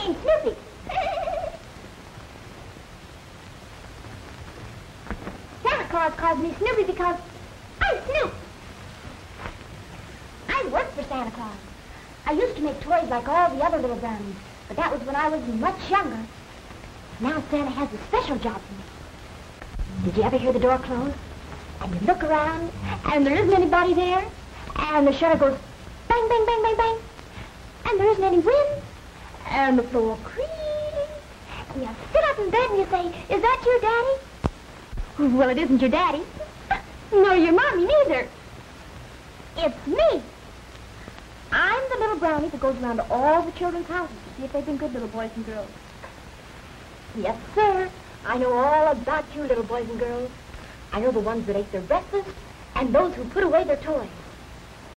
name's Snoopy. Santa Claus calls me Snoopy because I'm Snoop. I work for Santa Claus. I used to make toys like all the other little brownies, but that was when I was much younger. Now Santa has a special job for me. Did you ever hear the door close? And you look around, and there isn't anybody there, and the shutter goes bang, bang, bang, bang, bang, and there isn't any wind, and the floor creaks, and you sit up in bed and you say, is that your daddy? Well, it isn't your daddy. Nor your mommy, neither. It's me. I'm the little brownie that goes around to all the children's houses to see if they've been good little boys and girls. Yes, sir. I know all about you little boys and girls. I know the ones that ate their breakfast and those who put away their toys.